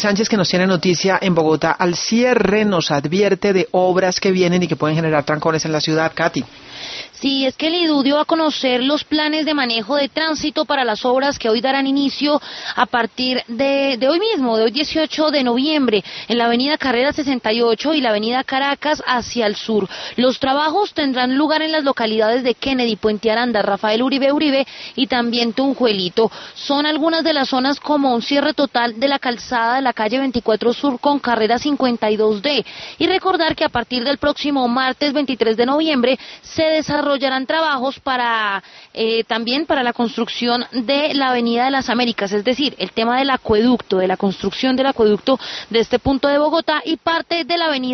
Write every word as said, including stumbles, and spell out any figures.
Sánchez, que nos tiene noticia en Bogotá al cierre, nos advierte de obras que vienen y que pueden generar trancones en la ciudad. Katy. Sí, es que el IDU dio a conocer los planes de manejo de tránsito para las obras que hoy darán inicio a partir de, de hoy mismo, de hoy dieciocho de noviembre, en la avenida Carrera sesenta y ocho y la avenida Caracas hacia el sur. Los trabajos tendrán lugar en las localidades de Kennedy, Puente Aranda, Rafael Uribe Uribe y también Tunjuelito. Son algunas de las zonas como un cierre total de la calzada de la calle veinticuatro Sur con Carrera cincuenta y dos D. Y recordar que a partir del próximo martes veintitrés de noviembre se desarrollarán trabajos para eh, también para la construcción de la Avenida de las Américas, es decir, el tema del acueducto, de la construcción del acueducto de este punto de Bogotá y parte de la avenida